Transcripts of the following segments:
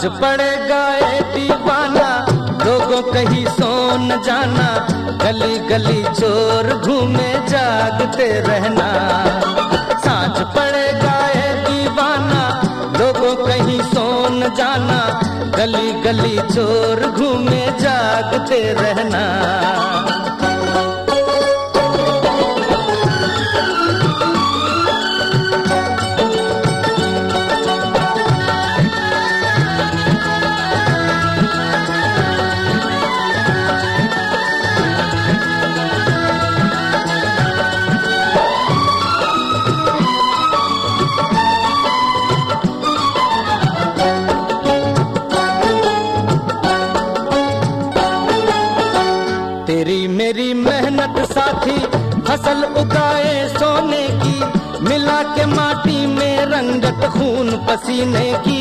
सांझ पड़ेगा ए दीवाना, लोगों कहीं सो न जाना, गली गली चोर घूमे जागते रहना। सांझ पड़ेगा ए दीवाना, लोगों कहीं सो न जाना, गली गली चोर घूमे जागते रहना। तेरी मेरी मेहनत साथी फसल उगाए सोने की, मिला के माटी में रंगत खून पसीने की।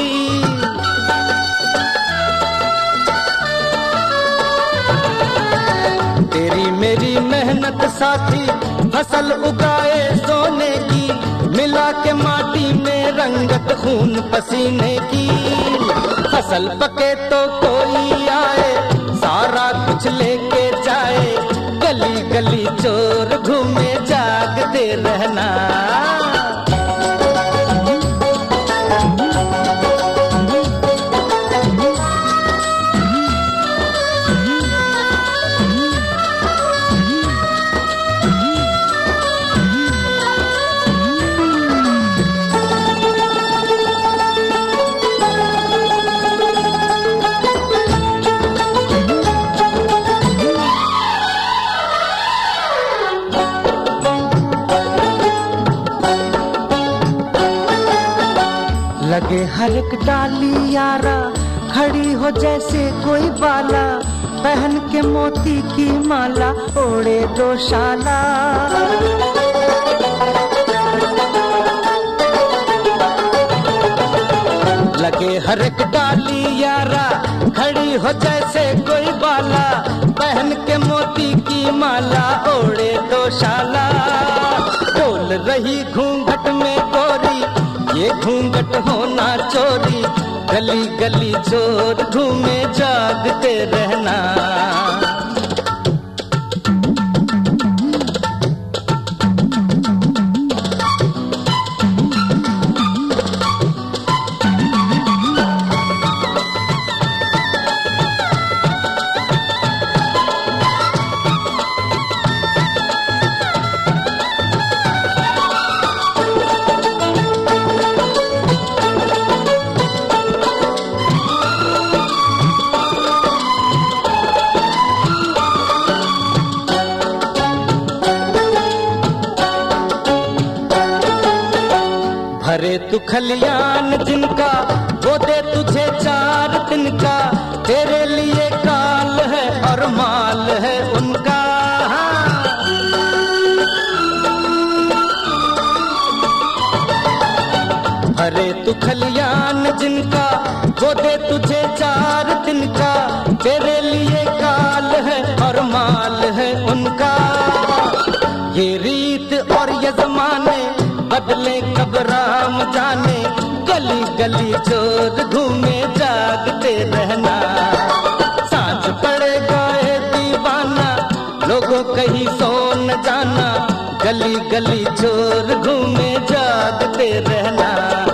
तेरी मेरी मेहनत साथी फसल उगाए सोने की, मिला के माटी में रंगत खून पसीने की। फसल पके तो कोई आए, सारा कुछ लेके जाए, गली गली चोर घूमे जागते रहना। लगे हर एक डाली यारा, खड़ी हो जैसे कोई बाला, पहन के मोती की माला, ओढ़े दो शाला। लगे हर एक डाली यारा, खड़ी हो जैसे कोई बाला, पहन के मोती की माला, ओढ़े दो शाला। बोल रही घूंघट में गोरी, ये घूंघट होना चोरी, गली गली चोर घूमे जागते रहना। भरे तू खलियान जिनका, वो दे तुझे 4 दिन का, तेरे लिए काल है और माल है उनका। भरे तू खलियान जिनका, वो दे तुझे 4 दिन का, तेरे लिए काल है और माल है उनका। ये रीत और ये जमाने बदले कब राम जाने, गली गली चोर घूमे जागते रहना। सांझ पड़ेगा ए दीवाना, लोगों कहीं सो न जाना, गली गली चोर घूमे जागते रहना।